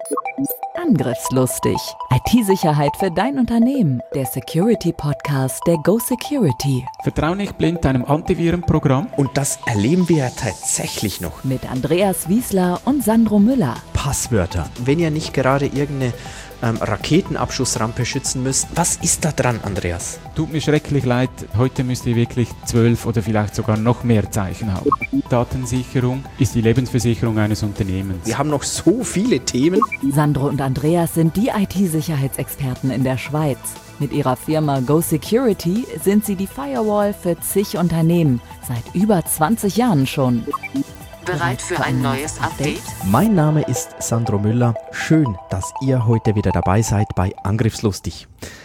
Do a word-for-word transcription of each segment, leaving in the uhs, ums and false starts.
Angriffslustig. I T-Sicherheit für dein Unternehmen. Der Security-Podcast der Go Security. Vertrau nicht blind deinem Antivirenprogramm. Und das erleben wir ja tatsächlich noch. Mit Andreas Wiesler und Sandro Müller. Passwörter. Wenn ihr nicht gerade irgendeine ähm, Raketenabschussrampe schützen müsst, was ist da dran, Andreas? Tut mir schrecklich leid, heute müsst ihr wirklich zwölf oder vielleicht sogar noch mehr Zeichen haben. Datensicherung ist die Lebensversicherung eines Unternehmens. Wir haben noch so viele Themen. Sandro und Andreas sind die I T-Sicherheitsexperten in der Schweiz. Mit ihrer Firma Go Security sind sie die Firewall für zig Unternehmen. Seit über zwanzig Jahren schon. Bereit für ein neues Update? Mein Name ist Sandro Müller. Schön, dass ihr heute wieder dabei seid bei Angriffslustig.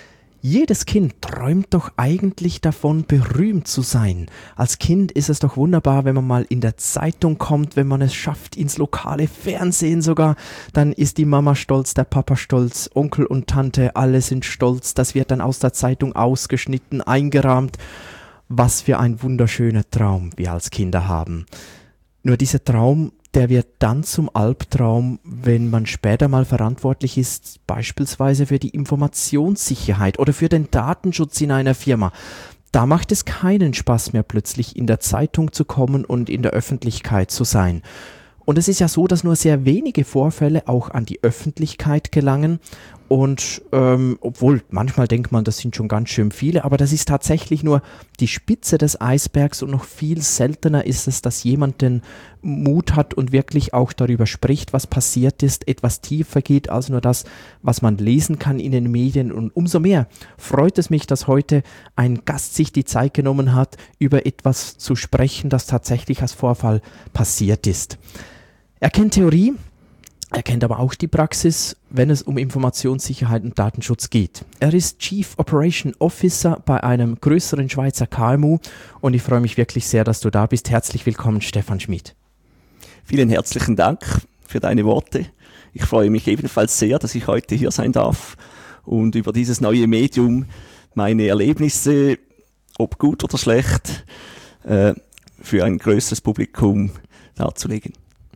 Jedes Kind träumt doch eigentlich davon, berühmt zu sein. Als Kind ist es doch wunderbar, wenn man mal in der Zeitung kommt, wenn man es schafft, ins lokale Fernsehen sogar. Dann ist die Mama stolz, der Papa stolz, Onkel und Tante, alle sind stolz. Das wird dann aus der Zeitung ausgeschnitten, eingerahmt. Was für ein wunderschöner Traum wir als Kinder haben. Nur dieser Traum, der wird dann zum Albtraum, wenn man später mal verantwortlich ist, beispielsweise für die Informationssicherheit oder für den Datenschutz in einer Firma. Da macht es keinen Spaß mehr, plötzlich in der Zeitung zu kommen und in der Öffentlichkeit zu sein. Und es ist ja so, dass nur sehr wenige Vorfälle auch an die Öffentlichkeit gelangen. Und ähm, obwohl manchmal denkt man, das sind schon ganz schön viele, aber das ist tatsächlich nur die Spitze des Eisbergs und noch viel seltener ist es, dass jemand den Mut hat und wirklich auch darüber spricht, was passiert ist, etwas tiefer geht als nur das, was man lesen kann in den Medien. Und umso mehr freut es mich, dass heute ein Gast sich die Zeit genommen hat, über etwas zu sprechen, das tatsächlich als Vorfall passiert ist. Er kennt Theorie. Er kennt aber auch die Praxis, wenn es um Informationssicherheit und Datenschutz geht. Er ist Chief Operation Officer bei einem größeren Schweizer K M U und ich freue mich wirklich sehr, dass du da bist. Herzlich willkommen, Stefan Schmid. Vielen herzlichen Dank für deine Worte. Ich freue mich ebenfalls sehr, dass ich heute hier sein darf und über dieses neue Medium meine Erlebnisse, ob gut oder schlecht, äh, für ein größeres Publikum darzulegen.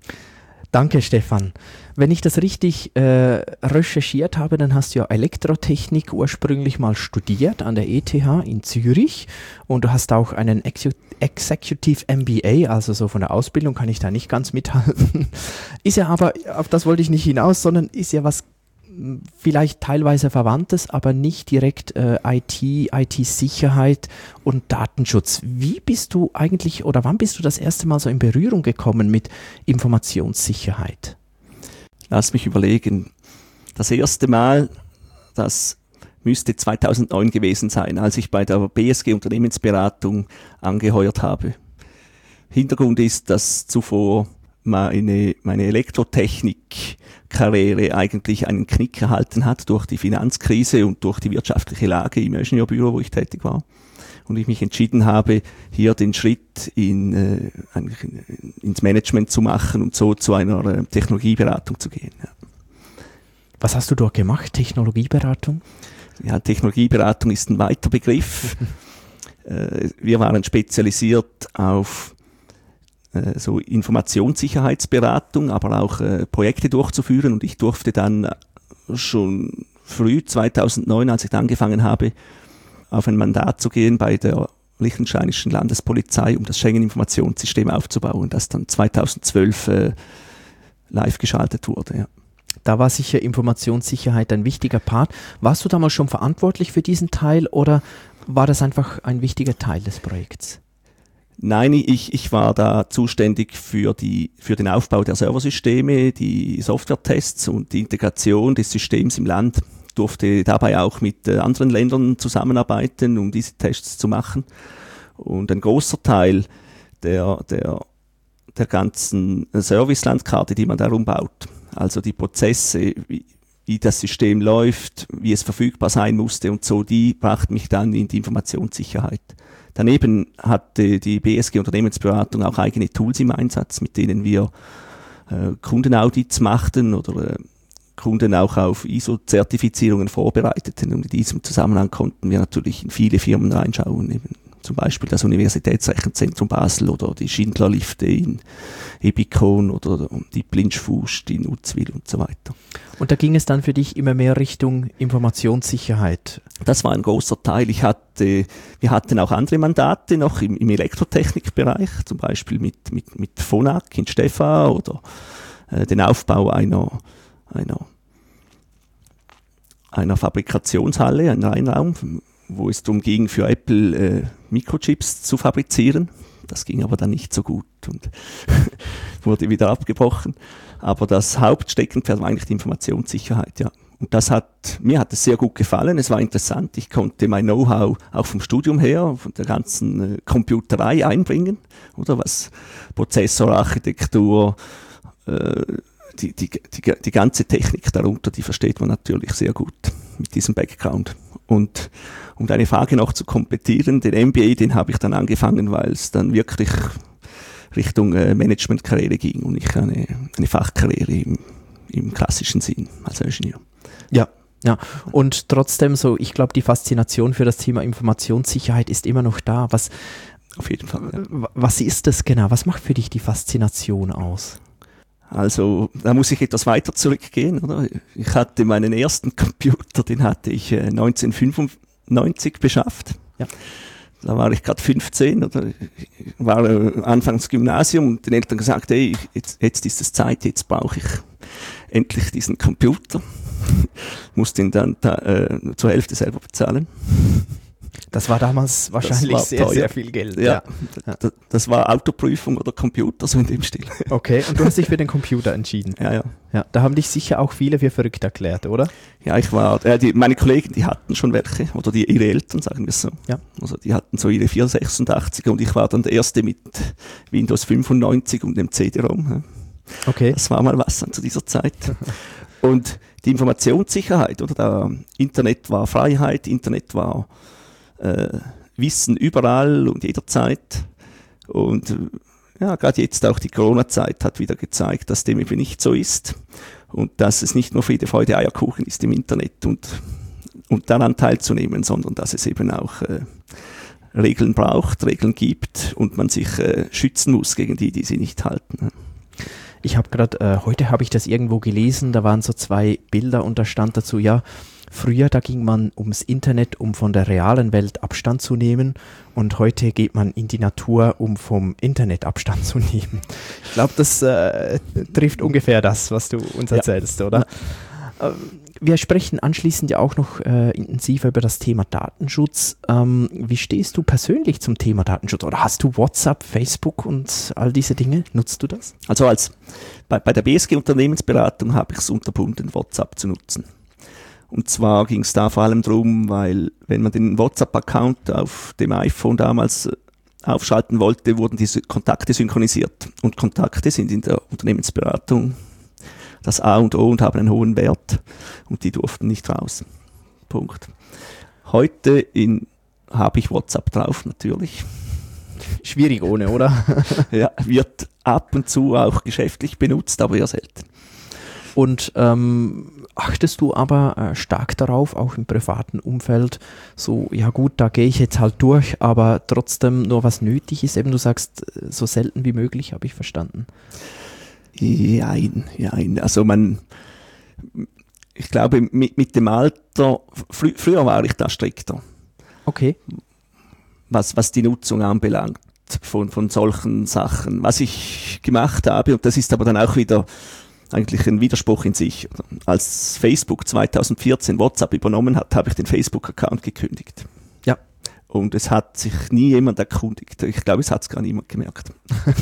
Danke, Stefan. Wenn ich das richtig äh, recherchiert habe, dann hast du ja Elektrotechnik ursprünglich mal studiert an der E T H in Zürich und du hast auch einen Ex- Executive M B A, also so von der Ausbildung kann ich da nicht ganz mithalten. Ist ja aber, auf das wollte ich nicht hinaus, sondern ist ja was vielleicht teilweise Verwandtes, aber nicht direkt äh, I T, I T-Sicherheit und Datenschutz. Wie bist du eigentlich oder wann bist du das erste Mal so in Berührung gekommen mit Informationssicherheit? Lass mich überlegen. Das erste Mal, das müsste zweitausendneun gewesen sein, als ich bei der B S G Unternehmensberatung angeheuert habe. Hintergrund ist, dass zuvor meine, meine Elektrotechnik-Karriere eigentlich einen Knick erhalten hat durch die Finanzkrise und durch die wirtschaftliche Lage im Ingenieurbüro, wo ich tätig war. Und ich mich entschieden habe, hier den Schritt in, äh, ins Management zu machen und so zu einer äh, Technologieberatung zu gehen. Ja. Was hast du dort gemacht, Technologieberatung? Ja, Technologieberatung ist ein weiter Begriff. äh, wir waren spezialisiert auf so Informationssicherheitsberatung, aber auch äh, Projekte durchzuführen und ich durfte dann schon früh zweitausendneun, als ich dann angefangen habe, auf ein Mandat zu gehen bei der liechtensteinischen Landespolizei, um das Schengen-Informationssystem aufzubauen, das dann zweitausendzwölf äh, live geschaltet wurde. Ja. Da war sicher Informationssicherheit ein wichtiger Part. Warst du damals schon verantwortlich für diesen Teil oder war das einfach ein wichtiger Teil des Projekts? Nein, ich, ich war da zuständig für, die, für den Aufbau der Serversysteme, die Softwaretests und die Integration des Systems im Land. Durfte dabei auch mit äh, anderen Ländern zusammenarbeiten, um diese Tests zu machen. Und ein großer Teil der, der, der ganzen Servicelandkarte, die man darum baut, also die Prozesse, wie, wie das System läuft, wie es verfügbar sein musste und so, die brachten mich dann in die Informationssicherheit. Daneben hatte die B S G Unternehmensberatung auch eigene Tools im Einsatz, mit denen wir äh, Kundenaudits machten oder äh, Kunden auch auf I S O-Zertifizierungen vorbereiteten. Und in diesem Zusammenhang konnten wir natürlich in viele Firmen reinschauen, eben zum Beispiel das Universitätsrechenzentrum Basel oder die Schindler-Lifte in Ebikon oder die Blinchfust in Uzwil und so weiter. Und da ging es dann für dich immer mehr Richtung Informationssicherheit? Das war ein großer Teil. Ich hatte, wir hatten auch andere Mandate noch im, im Elektrotechnikbereich, zum Beispiel mit, mit, mit Phonak in Steffaa oder äh, den Aufbau einer, einer, einer Fabrikationshalle, ein Reinraum, wo es darum ging, für Apple äh, Mikrochips zu fabrizieren. Das ging aber dann nicht so gut und wurde wieder abgebrochen. Aber das Hauptsteckenpferd war eigentlich die Informationssicherheit, ja. Und das hat, mir hat es sehr gut gefallen. Es war interessant. Ich konnte mein Know-how auch vom Studium her, von der ganzen äh, Computerei einbringen, oder was Prozessorarchitektur, äh, die, die, die, die ganze Technik darunter, die versteht man natürlich sehr gut mit diesem Background. Und um deine Frage noch zu komplettieren, den M B A, den habe ich dann angefangen, weil es dann wirklich Richtung äh, Managementkarriere ging und nicht eine, eine Fachkarriere im, im klassischen Sinn als Ingenieur. Ja, ja. Und trotzdem so, ich glaube, die Faszination für das Thema Informationssicherheit ist immer noch da. Was, Auf jeden Fall. Ja. Was ist das genau? Was macht für dich die Faszination aus? Also, da muss ich etwas weiter zurückgehen, oder? Ich hatte meinen ersten Computer, den hatte ich äh, neunzehnhundertfünfundneunzig beschafft. Ja. Da war ich gerade fünfzehn, oder? Ich war äh, anfangs Gymnasium und den Eltern gesagt, hey, jetzt, jetzt ist es Zeit, jetzt brauche ich endlich diesen Computer. Musste ihn dann da, äh, zur Hälfte selber bezahlen. Das war damals wahrscheinlich war sehr, teuer. sehr viel Geld. Ja, ja. Das, das war Autoprüfung oder Computer, so in dem Stil. Okay, und du hast dich für den Computer entschieden. Ja, ja. Ja, da haben dich sicher auch viele für verrückt erklärt, oder? Ja, ich war, äh, die, meine Kollegen, die hatten schon welche, oder die, ihre Eltern, sagen wir es so. Ja. Also die hatten so ihre vierhundertsechsundachtziger und ich war dann der Erste mit Windows fünfundneunzig und dem C D-ROM. Okay. Das war mal was zu dieser Zeit. Und die Informationssicherheit, oder? Da, Internet war Freiheit, Internet war äh, Wissen überall und jederzeit. Und ja, gerade jetzt auch die Corona-Zeit hat wieder gezeigt, dass dem eben nicht so ist und dass es nicht nur Friede, Freude, Eierkuchen ist im Internet und, und daran teilzunehmen, sondern dass es eben auch äh, Regeln braucht, Regeln gibt und man sich äh, schützen muss gegen die, die sie nicht halten. Ich habe gerade, äh, heute habe ich das irgendwo gelesen, da waren so zwei Bilder und da stand dazu, ja, früher, da ging man ums Internet, um von der realen Welt Abstand zu nehmen und heute geht man in die Natur, um vom Internet Abstand zu nehmen. Ich glaube, das äh, trifft ungefähr das, was du uns erzählst, ja. Oder? Ja. Wir sprechen anschließend ja auch noch äh, intensiver über das Thema Datenschutz. Ähm, wie stehst du persönlich zum Thema Datenschutz? Oder hast du WhatsApp, Facebook und all diese Dinge? Nutzt du das? Also als bei, bei der B S G Unternehmensberatung habe ich es unterbunden, WhatsApp zu nutzen. Und zwar ging es da vor allem darum, weil wenn man den WhatsApp-Account auf dem iPhone damals aufschalten wollte, wurden diese Kontakte synchronisiert. Und Kontakte sind in der Unternehmensberatung das A und O und haben einen hohen Wert und die durften nicht raus. Punkt. Heute in, habe ich WhatsApp drauf, natürlich. Schwierig ohne, oder? Ja, wird ab und zu auch geschäftlich benutzt, aber eher selten. Und ähm, achtest du aber äh, stark darauf, auch im privaten Umfeld, so, ja gut, da gehe ich jetzt halt durch, aber trotzdem nur was nötig ist, eben du sagst, so selten wie möglich, habe ich verstanden. Jein, jein. Also man, ich glaube, mit, mit dem Alter, frü- früher war ich da strikter. Okay. Was, was die Nutzung anbelangt von, von solchen Sachen. Was ich gemacht habe, und das ist aber dann auch wieder eigentlich ein Widerspruch in sich. Als Facebook zweitausendvierzehn WhatsApp übernommen hat, habe ich den Facebook-Account gekündigt. Ja. Und es hat sich nie jemand erkundigt. Ich glaube, es hat es gar niemand gemerkt.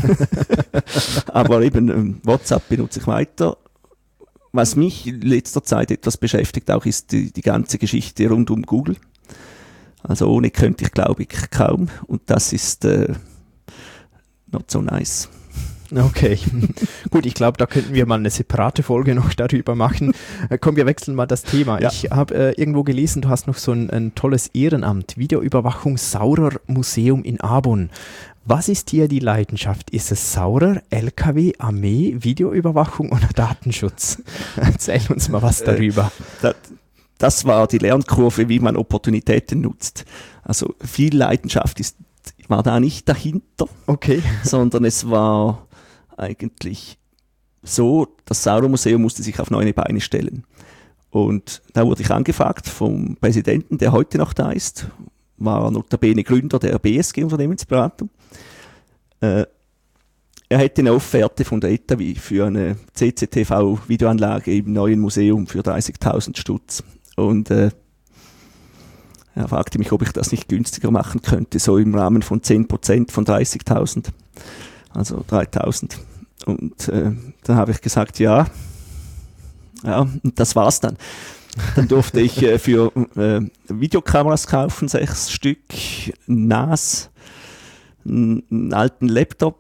Aber eben ähm, WhatsApp benutze ich weiter. Was mich in letzter Zeit etwas beschäftigt auch, ist die, die ganze Geschichte rund um Google. Also ohne könnte ich, glaube ich, kaum. Und das ist äh, not so nice. Okay, gut, ich glaube, da könnten wir mal eine separate Folge noch darüber machen. Äh, komm, wir wechseln mal das Thema. Ja. Ich habe äh, irgendwo gelesen, du hast noch so ein, ein tolles Ehrenamt, Videoüberwachung Saurer Museum in Arbon. Was ist hier die Leidenschaft? Ist es Saurer, L K W, Armee, Videoüberwachung oder Datenschutz? Erzähl uns mal was darüber. Äh, das, das war die Lernkurve, wie man Opportunitäten nutzt. Also viel Leidenschaft ist, war da nicht dahinter, okay, sondern es war eigentlich so, das Sauron-Museum musste sich auf neue Beine stellen. Und da wurde ich angefragt vom Präsidenten, der heute noch da ist, war notabene Gründer der B S G Unternehmensberatung. Äh, er hätte eine Offerte von der E T A W I für eine C C T V-Videoanlage im neuen Museum für dreißigtausend Stutz. Und äh, er fragte mich, ob ich das nicht günstiger machen könnte, so im Rahmen von zehn Prozent von dreißigtausend, also dreitausend. Und äh, dann habe ich gesagt, ja, ja, und das war's dann. Dann durfte ich äh, für äh, Videokameras kaufen, sechs Stück, N A S, einen alten Laptop,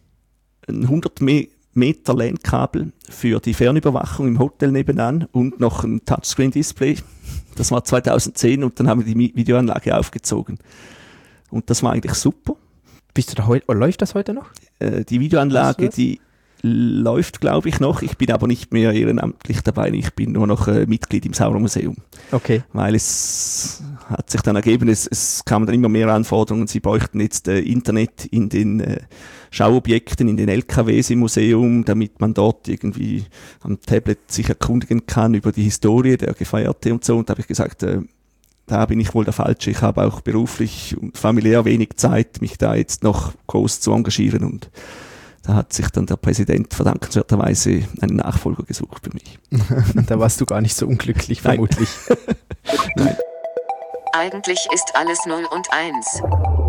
ein hundert Meter LAN-Kabel für die Fernüberwachung im Hotel nebenan und noch ein Touchscreen-Display. Das war zweitausendzehn und dann haben wir die Videoanlage aufgezogen. Und das war eigentlich super. Bist du da heute, läuft das heute noch? Äh, die Videoanlage, die läuft, glaube ich, noch. Ich bin aber nicht mehr ehrenamtlich dabei. Ich bin nur noch äh, Mitglied im Sauron-Museum. Okay. Weil es hat sich dann ergeben, es, es kamen dann immer mehr Anforderungen. Sie bräuchten jetzt äh, Internet in den äh, Schauobjekten, in den L K Ws im Museum, damit man dort irgendwie am Tablet sich erkundigen kann über die Historie der Gefeierte und so. Und da habe ich gesagt, äh, da bin ich wohl der Falsche. Ich habe auch beruflich und familiär wenig Zeit, mich da jetzt noch groß zu engagieren. Und da hat sich dann der Präsident verdankenswerterweise einen Nachfolger gesucht für mich. Da warst du gar nicht so unglücklich, vermutlich. Nein. Eigentlich ist alles null und eins.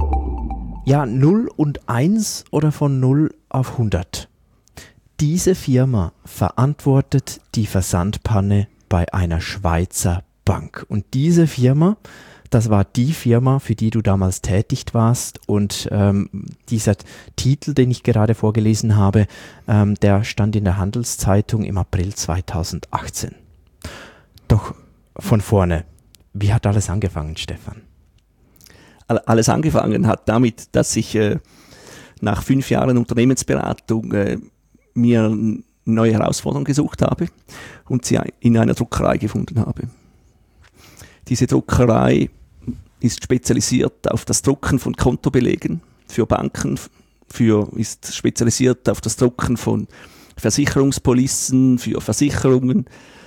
Ja, null und eins oder von null auf hundert. Diese Firma verantwortet die Versandpanne bei einer Schweizer Bank. Und diese Firma, das war die Firma, für die du damals tätig warst, und ähm, dieser Titel, den ich gerade vorgelesen habe, ähm, der stand in der Handelszeitung im April zweitausendachtzehn. Doch von vorne, wie hat alles angefangen, Stefan? Alles angefangen hat damit, dass ich äh, nach fünf Jahren Unternehmensberatung äh, mir eine neue Herausforderung gesucht habe und sie in einer Druckerei gefunden habe. Diese Druckerei ist spezialisiert auf das Drucken von Kontobelegen für Banken, für, ist spezialisiert auf das Drucken von Versicherungspolicen für Versicherungen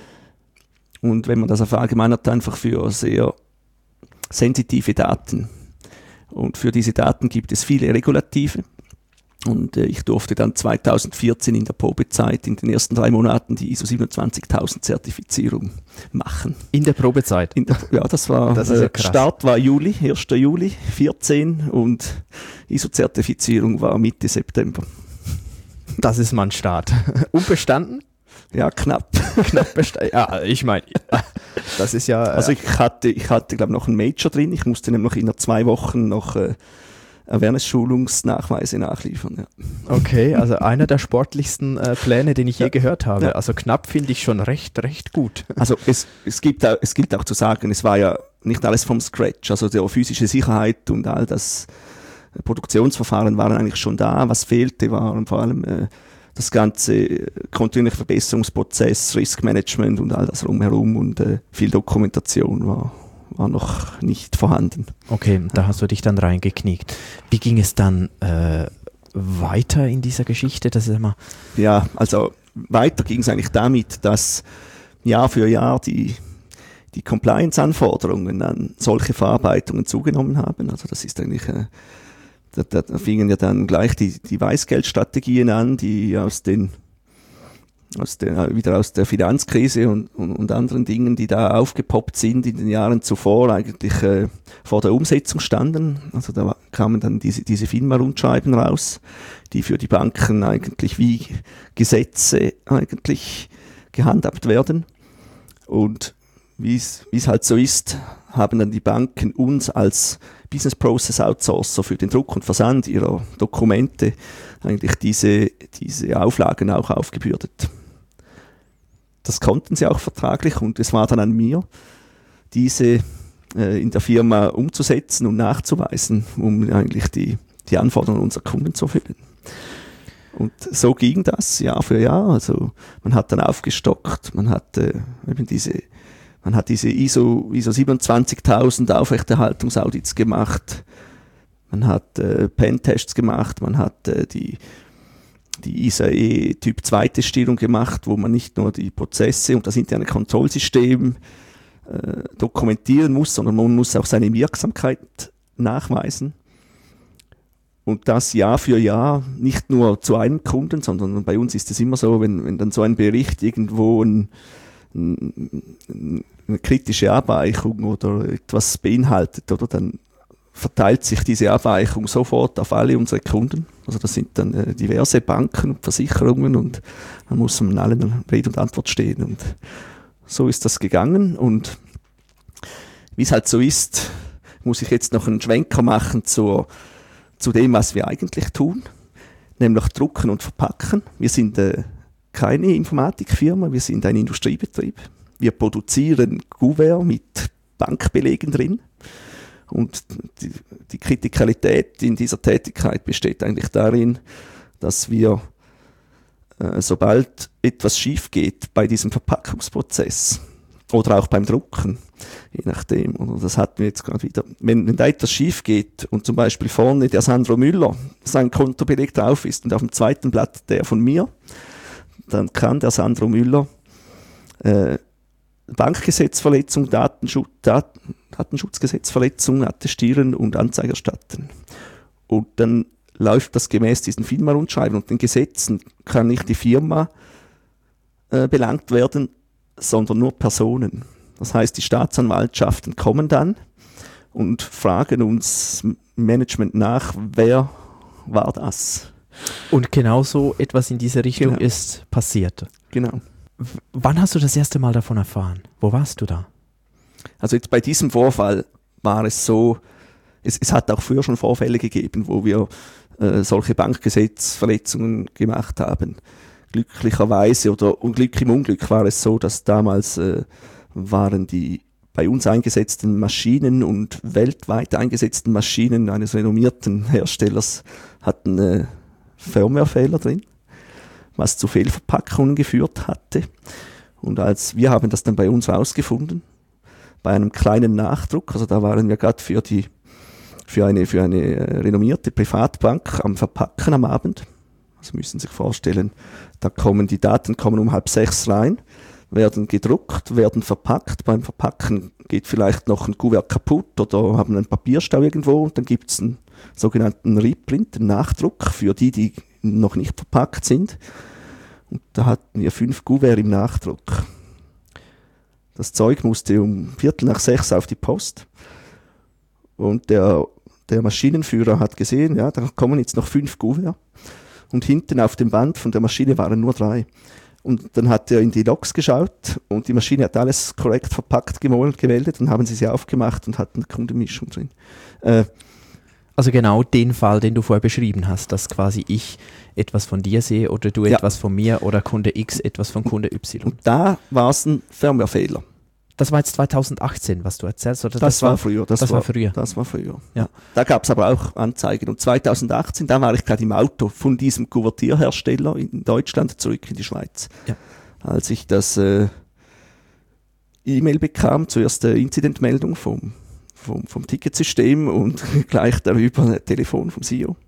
und wenn man das verallgemeinert, einfach für sehr sensitive Daten. Und für diese Daten gibt es viele Regulative. Und äh, ich durfte dann zweitausendvierzehn in der Probezeit in den ersten drei Monaten die I S O siebenundzwanzigtausend Zertifizierung machen. In der Probezeit? In der, ja, das war, das ist ja äh, Start war Juli, erster Juli vierzehn und I S O-Zertifizierung war Mitte September. Das ist mein Start. Unbestanden? Ja, knapp. Knapp bestanden. Ja, ich meine, das ist ja... Also ich hatte, ich hatte glaube noch einen Major drin, ich musste nämlich in zwei Wochen noch... Äh, Awareness-Schulungsnachweise nachliefern. Ja. Okay, also einer der sportlichsten äh, Pläne, den ich je gehört habe. Ja. Also knapp finde ich schon recht, recht gut. Also es, es, gibt auch, es gilt auch zu sagen, es war ja nicht alles vom Scratch. Also die physische Sicherheit und all das Produktionsverfahren waren eigentlich schon da. Was fehlte, waren vor allem äh, das ganze kontinuierliche Verbesserungsprozess, Riskmanagement und all das rumherum und äh, viel Dokumentation war. war noch nicht vorhanden. Okay, da hast du dich dann reingekniegt. Wie ging es dann äh, weiter in dieser Geschichte? Das ist immer ja, also weiter ging es eigentlich damit, dass Jahr für Jahr die, die Compliance-Anforderungen an solche Verarbeitungen zugenommen haben. Also das ist eigentlich, äh, da, da, da fingen ja dann gleich die, die Weißgeldstrategien an, die aus den Aus der, wieder aus der Finanzkrise und, und, und anderen Dingen, die da aufgepoppt sind in den Jahren zuvor, eigentlich äh, vor der Umsetzung standen. Also da kamen dann diese, diese FINMA-Rundschreiben raus, die für die Banken eigentlich wie Gesetze eigentlich gehandhabt werden. Und wie es halt so ist, haben dann die Banken uns als Business Process Outsourcer für den Druck und Versand ihrer Dokumente eigentlich diese, diese Auflagen auch aufgebürdet. Das konnten sie auch vertraglich und es war dann an mir, diese äh, in der Firma umzusetzen und nachzuweisen, um eigentlich die, die Anforderungen unserer Kunden zu erfüllen. Und so ging das Jahr für Jahr. Also man hat dann aufgestockt, man hat äh, eben diese, man hat diese I S O, I S O siebenundzwanzigtausend Aufrechterhaltungsaudits gemacht, man hat äh, Pentests gemacht, man hat äh, die die I S A E Typ zwei Testierung gemacht, wo man nicht nur die Prozesse und das interne Kontrollsystem äh, dokumentieren muss, sondern man muss auch seine Wirksamkeit nachweisen. Und das Jahr für Jahr, nicht nur zu einem Kunden, sondern bei uns ist es immer so, wenn, wenn dann so ein Bericht irgendwo ein, ein, eine kritische Abweichung oder etwas beinhaltet, oder, dann verteilt sich diese Abweichung sofort auf alle unsere Kunden. Also das sind dann äh, diverse Banken und Versicherungen und man muss an allen Rede und Antwort stehen. Und so ist das gegangen. Und wie es halt so ist, muss ich jetzt noch einen Schwenker machen zur zu dem, was wir eigentlich tun, nämlich drucken und verpacken. Wir sind äh, keine Informatikfirma, wir sind ein Industriebetrieb. Wir produzieren Kuvert mit Bankbelegen drin. Und die, die Kritikalität in dieser Tätigkeit besteht eigentlich darin, dass wir, äh, sobald etwas schief geht bei diesem Verpackungsprozess oder auch beim Drucken, je nachdem, oder das hatten wir jetzt gerade wieder, wenn, wenn da etwas schief geht und zum Beispiel vorne der Sandro Müller sein Kontobeleg drauf ist und auf dem zweiten Blatt der von mir, dann kann der Sandro Müller äh, Bankgesetzverletzung, Datenschutz, Dat, Datenschutzgesetzverletzung attestieren und Anzeige erstatten. Und dann läuft das gemäß diesen FINMA-Rundschreiben und den Gesetzen, kann nicht die Firma äh, belangt werden, sondern nur Personen. Das heißt, die Staatsanwaltschaften kommen dann und fragen uns im Management nach, wer war das? Und genau so etwas in diese Richtung Genau. ist passiert. Genau. W- wann hast du das erste Mal davon erfahren? Wo warst du da? Also jetzt bei diesem Vorfall war es so, es, es hat auch früher schon Vorfälle gegeben, wo wir äh, solche Bankgesetzverletzungen gemacht haben. Glücklicherweise oder Unglück im Unglück war es so, dass damals äh, waren die bei uns eingesetzten Maschinen und weltweit eingesetzten Maschinen eines renommierten Herstellers hatten äh, Firmwarefehler drin, was zu Fehlverpackungen geführt hatte. Und als wir haben das dann bei uns rausgefunden, bei einem kleinen Nachdruck, also da waren wir gerade für die für eine für eine äh, renommierte Privatbank am Verpacken am Abend. Sie müssen sich vorstellen, da kommen die Daten kommen um halb sechs rein, werden gedruckt, werden verpackt. Beim Verpacken geht vielleicht noch ein Kuvert kaputt oder haben einen Papierstau irgendwo und dann gibt es einen sogenannten Reprint, einen Nachdruck für die, die noch nicht verpackt sind. Und da hatten wir fünf Kuvert im Nachdruck. Das Zeug musste um Viertel nach sechs auf die Post und der, der Maschinenführer hat gesehen, ja, da kommen jetzt noch fünf Kuvert. Und hinten auf dem Band von der Maschine waren nur drei. Und dann hat er in die Logs geschaut und die Maschine hat alles korrekt verpackt gemeldet und haben sie sie aufgemacht und hatten eine Kundenmischung drin. Äh, Also genau den Fall, den du vorher beschrieben hast, dass quasi ich etwas von dir sehe oder du Ja. etwas von mir oder Kunde X etwas von Kunde Y. und da war es ein Firmwarefehler. Das war jetzt zweitausendachtzehn, was du erzählst? Oder Das, war früher. Das, das war früher. Das war früher. Ja. Da gab es aber auch Anzeigen. Und zweitausendachtzehn, da war ich gerade im Auto von diesem Kuvertierhersteller in Deutschland zurück in die Schweiz. Ja. Als ich das äh, E-Mail bekam, zuerst eine Incidentmeldung vom, vom, vom Ticketsystem und gleich darüber ein Telefon vom C E O.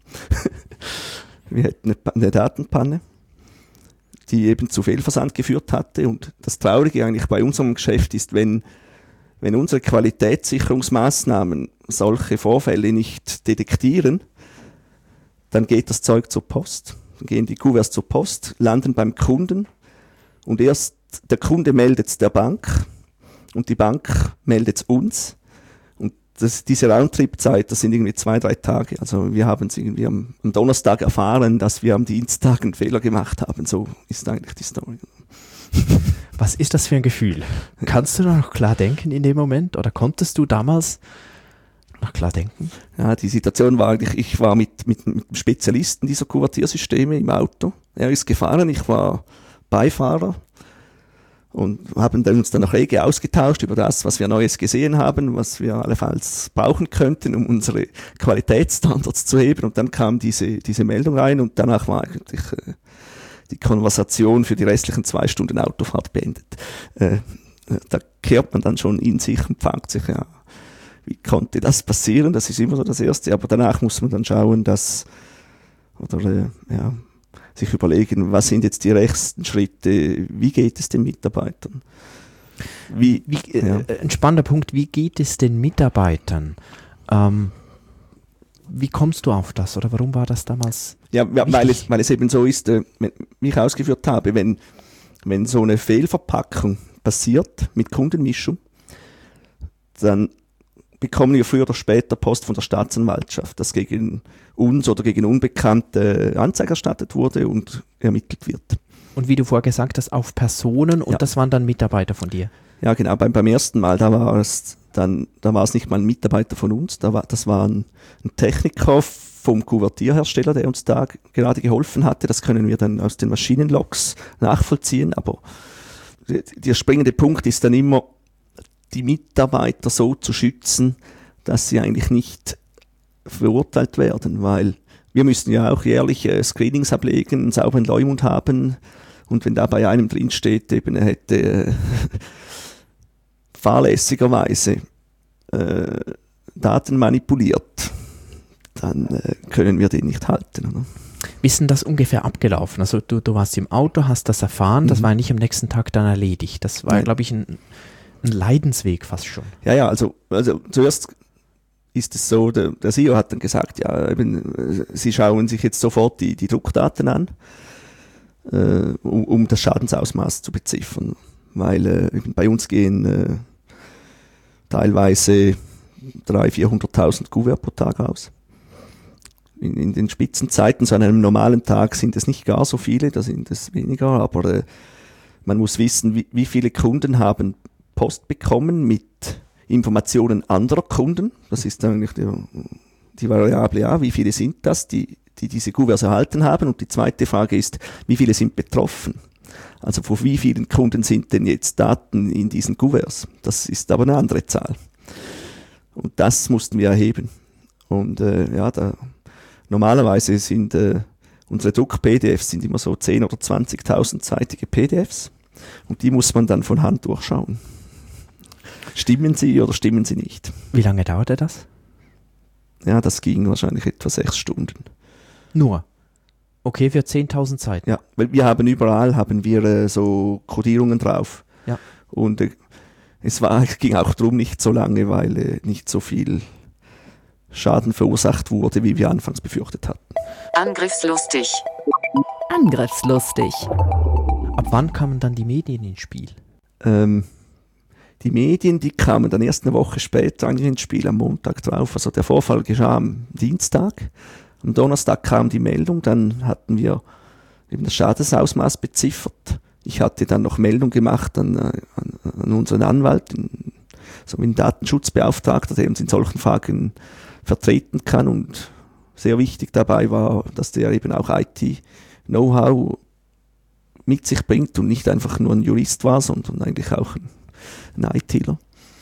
Wir hatten eine, eine Datenpanne, die eben zu Fehlversand geführt hatte. Und das Traurige eigentlich bei unserem Geschäft ist, wenn, wenn unsere Qualitätssicherungsmaßnahmen solche Vorfälle nicht detektieren, dann geht das Zeug zur Post. Dann gehen die Kuverts zur Post, landen beim Kunden und erst der Kunde meldet es der Bank und die Bank meldet es uns. Und das, diese Roundtrip-Zeit, das sind irgendwie zwei, drei Tage. Also wir haben es irgendwie am, am Donnerstag erfahren, dass wir am Dienstag einen Fehler gemacht haben. So ist eigentlich die Story. Was ist das für ein Gefühl? Kannst du da noch klar denken in dem Moment? Oder konntest du damals noch klar denken? Ja, die Situation war eigentlich, ich war mit, mit, mit einem Spezialisten dieser Kuvertiersysteme im Auto. Er ist gefahren, ich war Beifahrer. Und haben dann uns dann noch rege ausgetauscht über das, was wir Neues gesehen haben, was wir allenfalls brauchen könnten, um unsere Qualitätsstandards zu heben. Und dann kam diese, diese Meldung rein und danach war eigentlich äh, die Konversation für die restlichen zwei Stunden Autofahrt beendet. Äh, da kehrt man dann schon in sich und fragt sich, ja, wie konnte das passieren? Das ist immer so das Erste. Aber danach muss man dann schauen, dass, oder äh, ja, sich überlegen, was sind jetzt die nächsten Schritte, wie geht es den Mitarbeitern? Wie, wie, ja. äh, ein spannender Punkt, wie geht es den Mitarbeitern? Ähm, wie kommst du auf das oder warum war das damals Ja, weil es, weil es eben so ist, äh, wie ich ausgeführt habe, wenn, wenn so eine Fehlverpackung passiert mit Kundenmischung, dann bekommen wir früher oder später Post von der Staatsanwaltschaft, dass gegen uns oder gegen Unbekannte Anzeige erstattet wurde und ermittelt wird. Und wie du vorher gesagt hast, auf Personen und ja. das waren dann Mitarbeiter von dir? Ja, genau. Beim, beim ersten Mal, da war es dann, da war es nicht mal ein Mitarbeiter von uns, da war, das war ein, ein Techniker vom Kuvertierhersteller, der uns da gerade geholfen hatte. Das können wir dann aus den Maschinenlogs nachvollziehen. Aber der springende Punkt ist dann immer, die Mitarbeiter so zu schützen, dass sie eigentlich nicht verurteilt werden, weil wir müssen ja auch jährlich äh, Screenings ablegen, einen sauberen Leumund haben. Und wenn da bei einem drin steht, eben er hätte äh, fahrlässigerweise äh, Daten manipuliert, dann äh, können wir den nicht halten. Oder? Wie ist denn das ungefähr abgelaufen? Also du, du warst im Auto, hast das erfahren, das mhm. war nicht am nächsten Tag dann erledigt. Das war, glaube ich, ein, ein Leidensweg fast schon. Ja, ja, also, also zuerst ist es so, der, der C E O hat dann gesagt, ja, eben, Sie schauen sich jetzt sofort die, die Druckdaten an, äh, um, um das Schadensausmaß zu beziffern. Weil äh, bei uns gehen äh, teilweise dreihunderttausend, vierhunderttausend Kuvert pro Tag aus. In, in den Spitzenzeiten, so an einem normalen Tag sind es nicht gar so viele, da sind es weniger, aber äh, man muss wissen, wie, wie viele Kunden haben Post bekommen mit Informationen anderer Kunden. Das ist eigentlich die, die Variable, ja, wie viele sind das, die, die diese Kuverts erhalten haben. Und die zweite Frage ist, wie viele sind betroffen? Also von wie vielen Kunden sind denn jetzt Daten in diesen Kuverts? Das ist aber eine andere Zahl. Und das mussten wir erheben. Und äh, ja, da, normalerweise sind äh, unsere Druck-P D Fs sind immer so zehntausend oder zwanzigtausendseitige P D Fs. Und die muss man dann von Hand durchschauen. Stimmen sie oder stimmen sie nicht? Wie lange dauerte das? Ja, das ging wahrscheinlich etwa sechs Stunden. Nur? Okay, für zehntausend Seiten? Ja, weil wir haben überall haben wir äh, so Codierungen drauf. Ja. Und äh, es war, es ging auch darum nicht so lange, weil äh, nicht so viel Schaden verursacht wurde, wie wir anfangs befürchtet hatten. Angriffslustig. Angriffslustig. Ab wann kamen dann die Medien ins Spiel? Ähm, Die Medien, die kamen dann erst eine Woche später eigentlich ins Spiel, am Montag drauf. Also der Vorfall geschah am Dienstag. Am Donnerstag kam die Meldung, dann hatten wir eben das Schadensausmaß beziffert. Ich hatte dann noch Meldung gemacht an, an, an unseren Anwalt, so einen Datenschutzbeauftragter, der uns in solchen Fragen vertreten kann. Und sehr wichtig dabei war, dass der eben auch I T-Know-how mit sich bringt und nicht einfach nur ein Jurist war, sondern eigentlich auch ein ein ITler.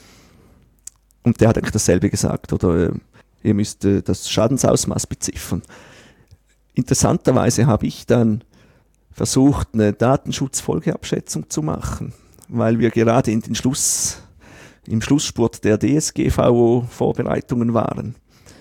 Und der hat eigentlich dasselbe gesagt, oder äh, ihr müsst äh, das Schadensausmaß beziffern. Interessanterweise habe ich dann versucht, eine Datenschutzfolgeabschätzung zu machen, weil wir gerade in den Schluss, im Schlussspurt der D S G V O-Vorbereitungen waren.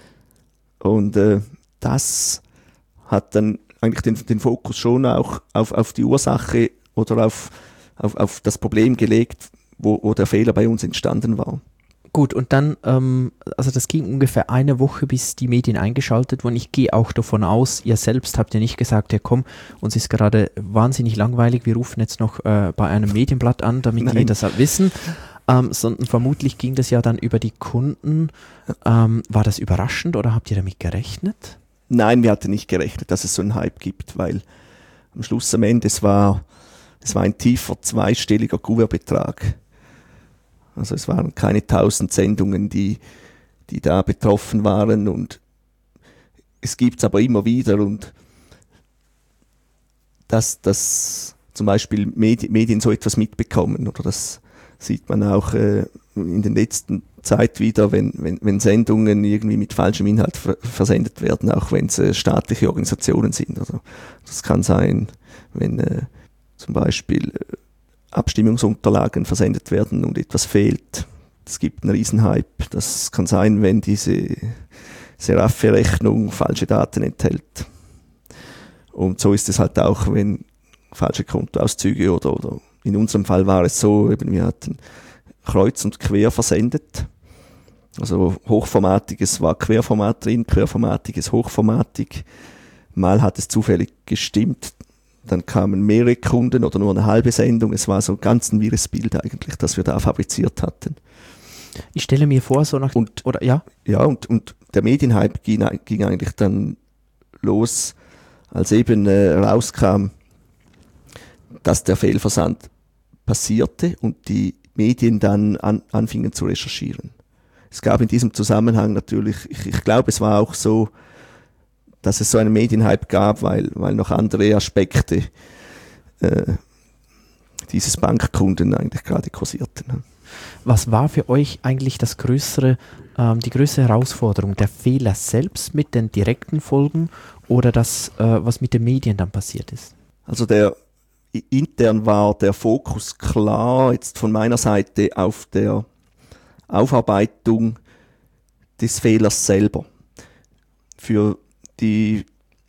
Und äh, das hat dann eigentlich den, den Fokus schon auch auf, auf die Ursache oder auf, auf, auf das Problem gelegt, Wo, wo der Fehler bei uns entstanden war. Gut, und dann, ähm, also das ging ungefähr eine Woche, bis die Medien eingeschaltet wurden. Ich gehe auch davon aus, ihr selbst habt ja nicht gesagt, ja komm, uns ist gerade wahnsinnig langweilig, wir rufen jetzt noch äh, bei einem Medienblatt an, damit Nein. die das wissen, ähm, sondern vermutlich ging das ja dann über die Kunden. Ähm, war das überraschend oder habt ihr damit gerechnet? Nein, wir hatten nicht gerechnet, dass es so einen Hype gibt, weil am Schluss am Ende, es war, es war ein tiefer zweistelliger Kuvertbetrag. Also es waren keine tausend Sendungen, die, die da betroffen waren, und es gibt es aber immer wieder, und dass, dass zum Beispiel Medi- Medien so etwas mitbekommen, oder das sieht man auch äh, in der letzten Zeit wieder, wenn, wenn, wenn Sendungen irgendwie mit falschem Inhalt ver- versendet werden, auch wenn es äh, staatliche Organisationen sind. Also das kann sein, wenn äh, zum Beispiel äh, Abstimmungsunterlagen versendet werden und etwas fehlt. Es gibt einen Riesenhype. Das kann sein, wenn diese Seraphe-Rechnung falsche Daten enthält. Und so ist es halt auch, wenn falsche Kontoauszüge oder, oder in unserem Fall war es so, eben wir hatten kreuz und quer versendet. Also hochformatiges war Querformat drin, querformatiges hochformatig. Mal hat es zufällig gestimmt, dann kamen mehrere Kunden oder nur eine halbe Sendung. Es war so ganz ein wirres Bild eigentlich, das wir da fabriziert hatten. Ich stelle mir vor, so nach... Und, oder ja? Ja, und, und der Medienhype ging, ging eigentlich dann los, als eben äh, rauskam, dass der Fehlversand passierte und die Medien dann an, anfingen zu recherchieren. Es gab in diesem Zusammenhang natürlich, ich, ich glaube, es war auch so, dass es so einen Medienhype gab, weil, weil noch andere Aspekte äh, dieses Bankkunden eigentlich gerade kursierten. Was war für euch eigentlich das größere, ähm, die größte Herausforderung? Der Fehler selbst mit den direkten Folgen oder das, äh, was mit den Medien dann passiert ist? Also der intern war der Fokus klar jetzt von meiner Seite auf der Aufarbeitung des Fehlers selber. Für die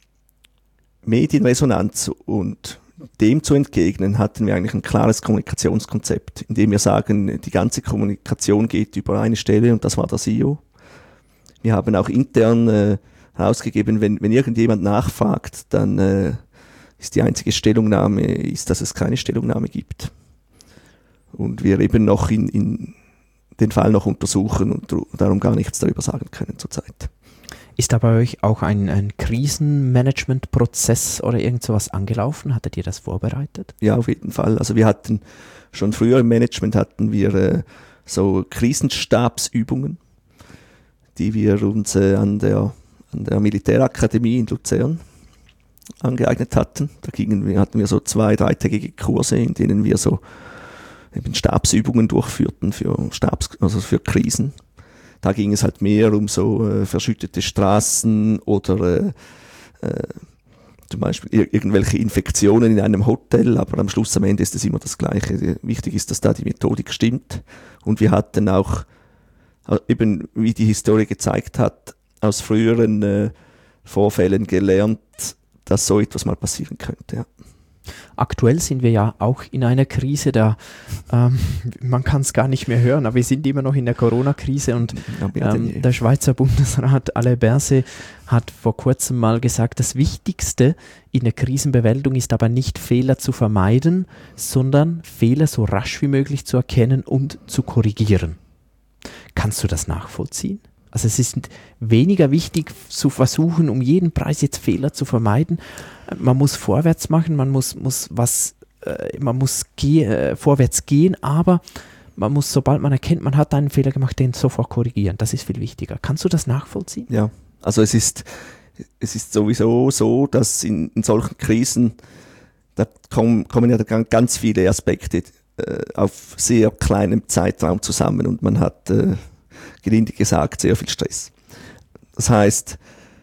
Medienresonanz und dem zu entgegnen, hatten wir eigentlich ein klares Kommunikationskonzept, in dem wir sagen, die ganze Kommunikation geht über eine Stelle und das war der S E O. Wir haben auch intern äh, herausgegeben, wenn, wenn irgendjemand nachfragt, dann äh, ist die einzige Stellungnahme, ist, dass es keine Stellungnahme gibt. Und wir eben noch in, in den Fall noch untersuchen und darum gar nichts darüber sagen können zurzeit. Ist da bei euch auch ein, ein Krisenmanagement-Prozess oder irgend sowas angelaufen? Hattet ihr das vorbereitet? Ja, auf jeden Fall. Also wir hatten schon früher im Management hatten wir äh, so Krisenstabsübungen, die wir uns äh, an der, an der Militärakademie in Luzern angeeignet hatten. Da gingen wir, hatten wir so zwei, dreitägige Kurse, in denen wir so eben Stabsübungen durchführten für Stabs, also für Krisen. Da ging es halt mehr um so äh, verschüttete Straßen oder äh, äh, zum Beispiel ir- irgendwelche Infektionen in einem Hotel, aber am Schluss, am Ende ist es immer das Gleiche. Wichtig ist, dass da die Methodik stimmt. Und wir hatten auch, äh, eben wie die Historie gezeigt hat, aus früheren äh, Vorfällen gelernt, dass so etwas mal passieren könnte. Ja. Aktuell sind wir ja auch in einer Krise, da ähm, man kann es gar nicht mehr hören, aber wir sind immer noch in der Corona-Krise und ähm, der Schweizer Bundesrat Alain Berset hat vor kurzem mal gesagt, das Wichtigste in der Krisenbewältigung ist aber nicht Fehler zu vermeiden, sondern Fehler so rasch wie möglich zu erkennen und zu korrigieren. Kannst du das nachvollziehen? Also es ist weniger wichtig zu versuchen, um jeden Preis jetzt Fehler zu vermeiden. Man muss vorwärts machen, man muss, muss was, äh, man muss geh, äh, vorwärts gehen, aber man muss, sobald man erkennt, man hat einen Fehler gemacht, den sofort korrigieren. Das ist viel wichtiger. Kannst du das nachvollziehen? Ja, also es ist, es ist sowieso so, dass in, in solchen Krisen, da kommen, kommen ja ganz viele Aspekte äh, auf sehr kleinem Zeitraum zusammen und man hat äh, gelinde gesagt, sehr viel Stress. Das heißt,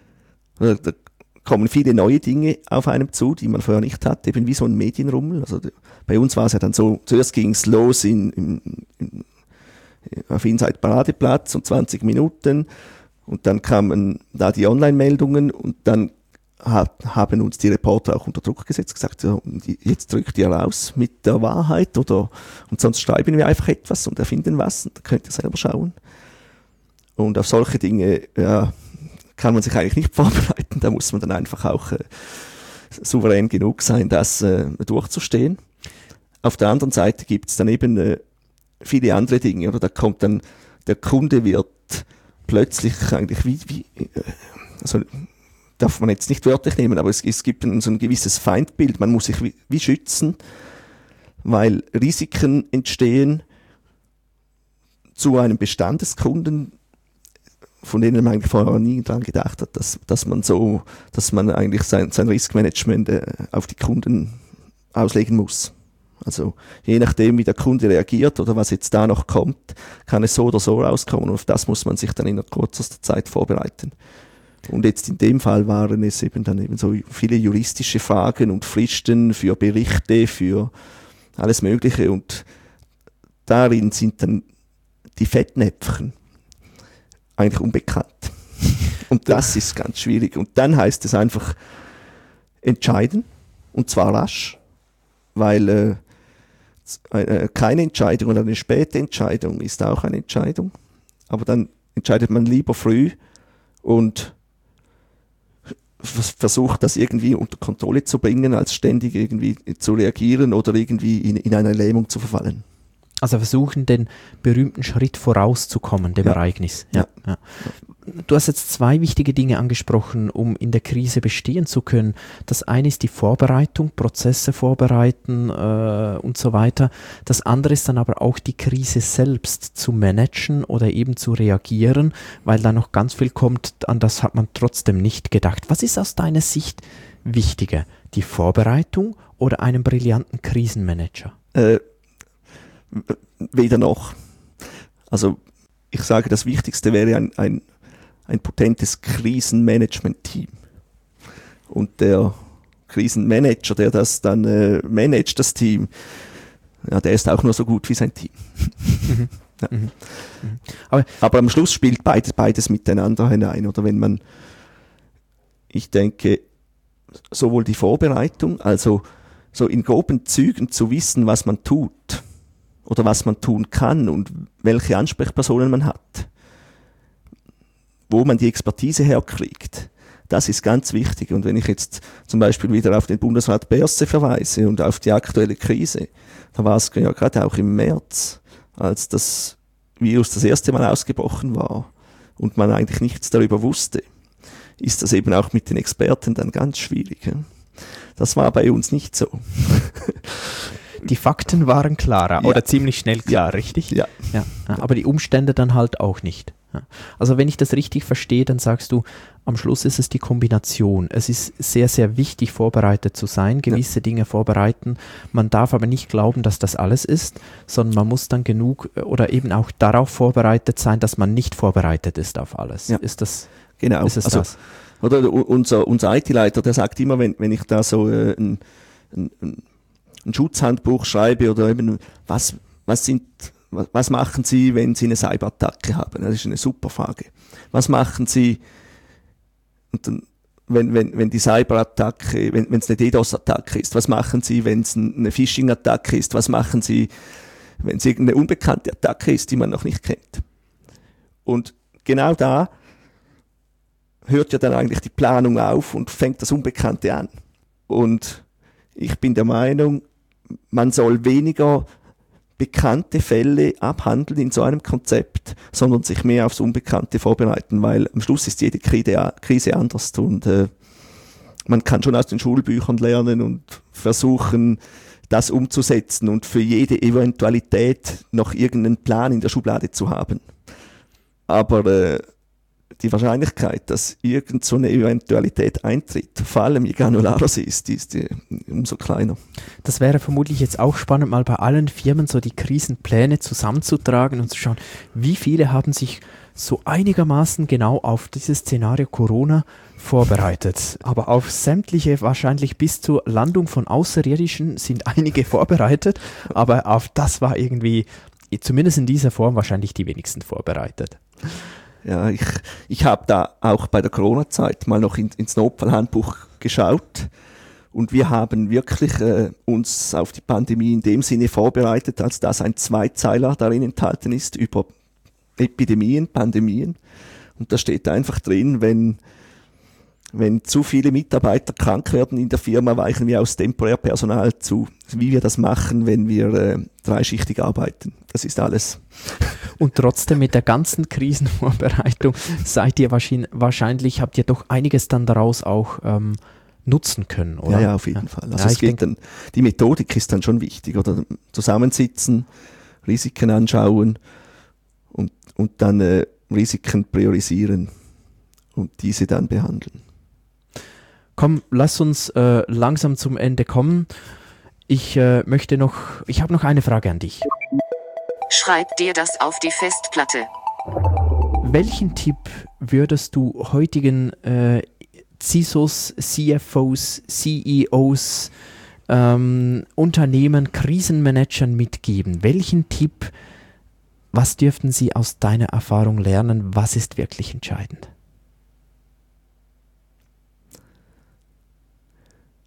da kommen viele neue Dinge auf einem zu, die man vorher nicht hat, eben wie so ein Medienrummel. Also bei uns war es ja dann so, zuerst ging es los in, in, in, auf Inside Paradeplatz und zwanzig Minuten und dann kamen da die Online-Meldungen und dann hat, haben uns die Reporter auch unter Druck gesetzt, gesagt, ja, jetzt drückt ihr raus mit der Wahrheit oder und sonst schreiben wir einfach etwas und erfinden was und da könnt ihr selber schauen. Und auf solche Dinge ja, kann man sich eigentlich nicht vorbereiten. Da muss man dann einfach auch äh, souverän genug sein, das äh, durchzustehen. Auf der anderen Seite gibt es dann eben äh, viele andere Dinge. Oder da kommt dann, der Kunde wird plötzlich eigentlich wie, wie äh, also darf man jetzt nicht wörtlich nehmen, aber es, es gibt ein, so ein gewisses Feindbild. Man muss sich wie, wie schützen, weil Risiken entstehen zu einem Bestand des Kunden, von denen man eigentlich vorher nie dran gedacht hat, dass, dass man so, dass man eigentlich sein, sein Riskmanagement äh, auf die Kunden auslegen muss. Also je nachdem, wie der Kunde reagiert oder was jetzt da noch kommt, kann es so oder so rauskommen und auf das muss man sich dann in kürzester Zeit vorbereiten. Und jetzt in dem Fall waren es eben dann eben so viele juristische Fragen und Fristen für Berichte, für alles Mögliche und darin sind dann die Fettnäpfchen eigentlich unbekannt. Und das ist ganz schwierig. Und dann heißt es einfach, entscheiden, und zwar rasch, weil äh, äh, keine Entscheidung oder eine späte Entscheidung ist auch eine Entscheidung, aber dann entscheidet man lieber früh und versucht, das irgendwie unter Kontrolle zu bringen, als ständig irgendwie zu reagieren oder irgendwie in, in eine Lähmung zu verfallen. Also versuchen, den berühmten Schritt vorauszukommen, dem ja. Ereignis. Ja. Ja. Du hast jetzt zwei wichtige Dinge angesprochen, um in der Krise bestehen zu können. Das eine ist die Vorbereitung, Prozesse vorbereiten äh, und so weiter. Das andere ist dann aber auch die Krise selbst zu managen oder eben zu reagieren, weil da noch ganz viel kommt, an das hat man trotzdem nicht gedacht. Was ist aus deiner Sicht wichtiger, die Vorbereitung oder einen brillanten Krisenmanager? Äh, weder noch. Also ich sage, das Wichtigste wäre ein, ein, ein potentes Krisenmanagement-Team. Und der Krisenmanager, der das dann äh, managt, das Team, ja, der ist auch nur so gut wie sein Team. Mhm. Ja. Mhm. Mhm. Aber, Aber am Schluss spielt beides, beides miteinander hinein. Oder wenn man, ich denke, sowohl die Vorbereitung, also so in groben Zügen zu wissen, was man tut, oder was man tun kann und welche Ansprechpersonen man hat, wo man die Expertise herkriegt, das ist ganz wichtig. Und wenn ich jetzt zum Beispiel wieder auf den Bundesrat Berse verweise und auf die aktuelle Krise, da war es ja gerade auch im März, als das Virus das erste Mal ausgebrochen war und man eigentlich nichts darüber wusste, ist das eben auch mit den Experten dann ganz schwierig. Das war bei uns nicht so. Die Fakten waren klarer ja. oder ziemlich schnell klar, ja. richtig? Ja. Ja. Aber die Umstände dann halt auch nicht. Ja. Also wenn ich das richtig verstehe, dann sagst du, am Schluss ist es die Kombination. Es ist sehr, sehr wichtig, vorbereitet zu sein, gewisse ja. Dinge vorbereiten. Man darf aber nicht glauben, dass das alles ist, sondern man muss dann genug oder eben auch darauf vorbereitet sein, dass man nicht vorbereitet ist auf alles. Ja. Ist das, genau. ist es also, das? Oder unser, unser I T-Leiter, der sagt immer, wenn, wenn ich da so äh, ein, ein, ein ein Schutzhandbuch schreibe oder eben, was, was sind, was, was machen Sie, wenn Sie eine Cyberattacke haben? Das ist eine super Frage. Was machen Sie, und dann, wenn, wenn, wenn die Cyberattacke, wenn, wenn es eine DDoS-Attacke ist? Was machen Sie, wenn es eine Phishing-Attacke ist? Was machen Sie, wenn es irgendeine unbekannte Attacke ist, die man noch nicht kennt? Und genau da hört ja dann eigentlich die Planung auf und fängt das Unbekannte an. Und ich bin der Meinung, man soll weniger bekannte Fälle abhandeln in so einem Konzept, sondern sich mehr aufs Unbekannte vorbereiten, weil am Schluss ist jede Krise anders und äh, man kann schon aus den Schulbüchern lernen und versuchen, das umzusetzen und für jede Eventualität noch irgendeinen Plan in der Schublade zu haben. Aber äh, die Wahrscheinlichkeit, dass irgend so eine Eventualität eintritt, vor allem je granularer sie ist, die ist die, umso kleiner. Das wäre vermutlich jetzt auch spannend, mal bei allen Firmen so die Krisenpläne zusammenzutragen und zu schauen, wie viele haben sich so einigermaßen genau auf dieses Szenario Corona vorbereitet. Aber auf sämtliche, wahrscheinlich bis zur Landung von Außerirdischen sind einige vorbereitet, aber auf das war irgendwie, zumindest in dieser Form, wahrscheinlich die wenigsten vorbereitet. Ja, ich, ich habe da auch bei der Corona-Zeit mal noch in, ins Notfallhandbuch geschaut und wir haben wirklich äh, uns auf die Pandemie in dem Sinne vorbereitet, als dass ein Zweizeiler darin enthalten ist über Epidemien, Pandemien. Und da steht einfach drin, wenn, wenn zu viele Mitarbeiter krank werden in der Firma, weichen wir aus Temporärpersonal zu. Wie wir das machen, wenn wir äh, dreischichtig arbeiten. Das ist alles. Und trotzdem mit der ganzen Krisenvorbereitung seid ihr wahrscheinlich, wahrscheinlich habt ihr doch einiges dann daraus auch ähm, nutzen können, oder? Ja, ja, auf jeden ja. Fall. Also ja, es geht dann, die Methodik ist dann schon wichtig, oder? Zusammensitzen, Risiken anschauen und, und dann äh, Risiken priorisieren und diese dann behandeln. Komm, lass uns äh, langsam zum Ende kommen. Ich äh, möchte noch, ich habe noch eine Frage an dich. Schreib dir das auf die Festplatte. Welchen Tipp würdest du heutigen äh, C I S Os, C F Os, C E Os, ähm, Unternehmen, Krisenmanagern mitgeben? Welchen Tipp, was dürften sie aus deiner Erfahrung lernen? Was ist wirklich entscheidend?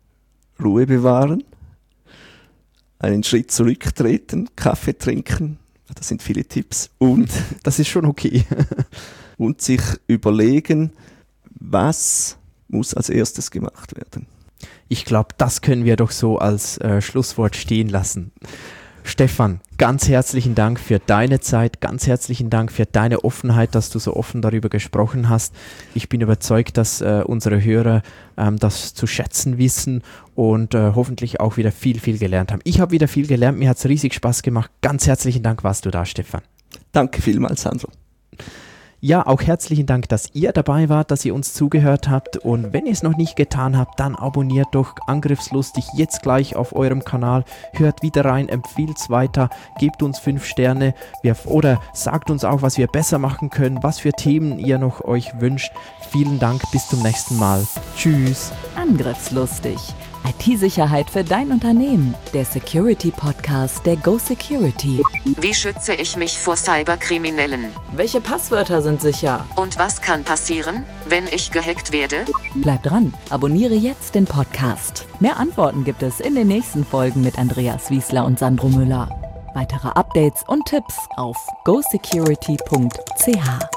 Ruhe bewahren, einen Schritt zurücktreten, Kaffee trinken, das sind viele Tipps, und, Das ist schon okay. und sich überlegen, was muss als erstes gemacht werden. Ich glaube, das können wir doch so als äh, Schlusswort stehen lassen. Stefan, ganz herzlichen Dank für deine Zeit, ganz herzlichen Dank für deine Offenheit, dass du so offen darüber gesprochen hast. Ich bin überzeugt, dass äh, unsere Hörer ähm, das zu schätzen wissen und äh, hoffentlich auch wieder viel, viel gelernt haben. Ich habe wieder viel gelernt, mir hat es riesig Spaß gemacht. Ganz herzlichen Dank, warst du da, Stefan. Danke vielmals, Sandro. Ja, auch herzlichen Dank, dass ihr dabei wart, dass ihr uns zugehört habt, und wenn ihr es noch nicht getan habt, dann abonniert doch Angriffslustig jetzt gleich auf eurem Kanal, hört wieder rein, empfiehlt es weiter, gebt uns fünf Sterne wir, oder sagt uns auch, was wir besser machen können, was für Themen ihr noch euch wünscht. Vielen Dank, bis zum nächsten Mal. Tschüss. Angriffslustig. I T-Sicherheit für dein Unternehmen. Der Security-Podcast der Go Security. Wie schütze ich mich vor Cyberkriminellen? Welche Passwörter sind sicher? Und was kann passieren, wenn ich gehackt werde? Bleib dran, abonniere jetzt den Podcast. Mehr Antworten gibt es in den nächsten Folgen mit Andreas Wiesler und Sandro Müller. Weitere Updates und Tipps auf go security punkt c h.